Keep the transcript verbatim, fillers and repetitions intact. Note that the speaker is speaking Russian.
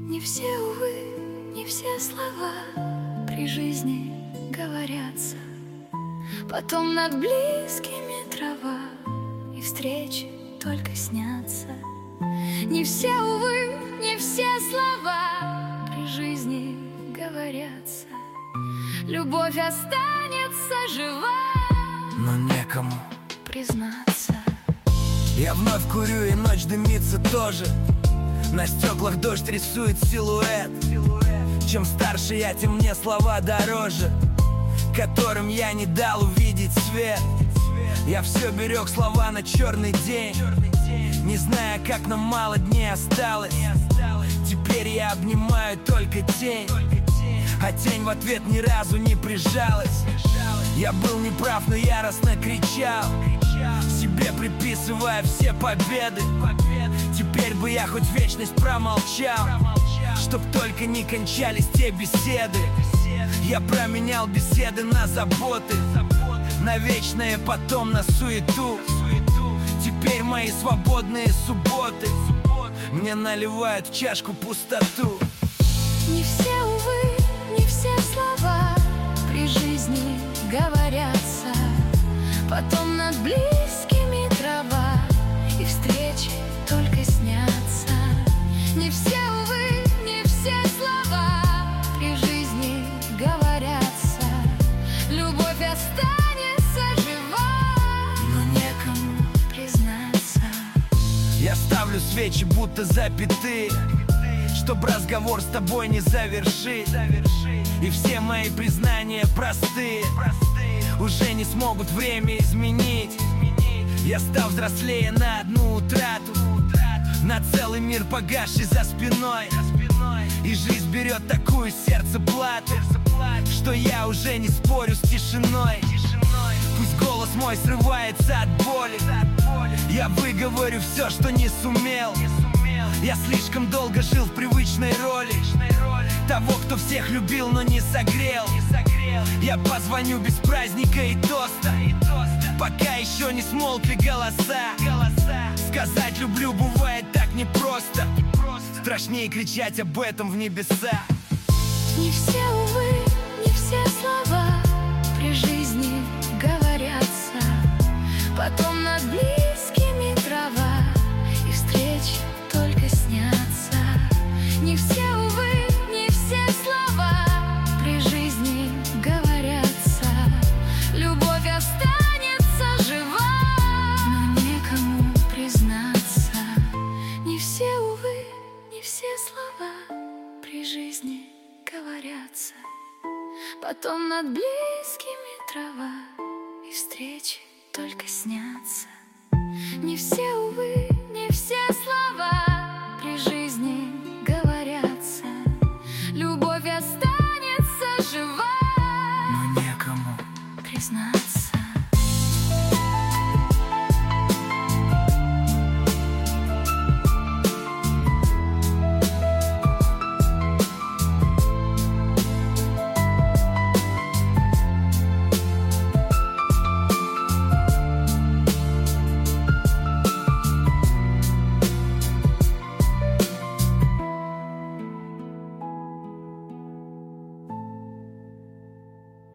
Не все, увы, не все слова при жизни говорятся. Потом над близкими трава и встречи только снятся. Не все, увы, не все слова при жизни говорятся. Любовь останется жива, но некому признаться. Я вновь курю, и ночь дымится тоже. На стеклах дождь рисует силуэт. Чем старше я, тем мне слова дороже, которым я не дал увидеть свет. Я все берег слова на черный день, не зная, как нам мало дней осталось. Теперь я обнимаю только тень, а тень в ответ ни разу не прижалась. Я был неправ, но яростно кричал, себе приписывая все победы. Теперь бы я хоть вечность промолчал, чтоб только не кончались те беседы. Я променял беседы на заботы, на вечное потом на суету. Теперь мои свободные субботы мне наливают в чашку пустоту. Не все, увы, не все слова при жизни говорятся. Потом над близкими трава и встречи только снятся. Не все, увы, не все слова при жизни говорятся. Любовь останется жива, но некому признаться. Я ставлю свечи, будто запятые, чтоб разговор с тобой не завершить. И все мои признания простые уже не смогут время изменить. Я стал взрослее на одну утрату, на целый мир погасший за спиной. И жизнь берет такую сердце плату, что я уже не спорю с тишиной. Пусть голос мой срывается от боли, я выговорю все, что не сумел. Я слишком долго жил в привычной роли того, кто всех любил, но не согрел. Я позвоню без праздника и тоста, пока еще не смолкли голоса. Сказать люблю бывает так непросто, страшнее кричать об этом в небеса. Не все, увы, не все слова при жизни говорятся. Потом над близкими трава и встречи только снятся. Не все, увы, не все слова при жизни говорятся. Любовь останется жива, но некому признаться. Не все, увы, не все слова при жизни говорятся. Потом над близкими трава и встречи только снятся. Не все, увы,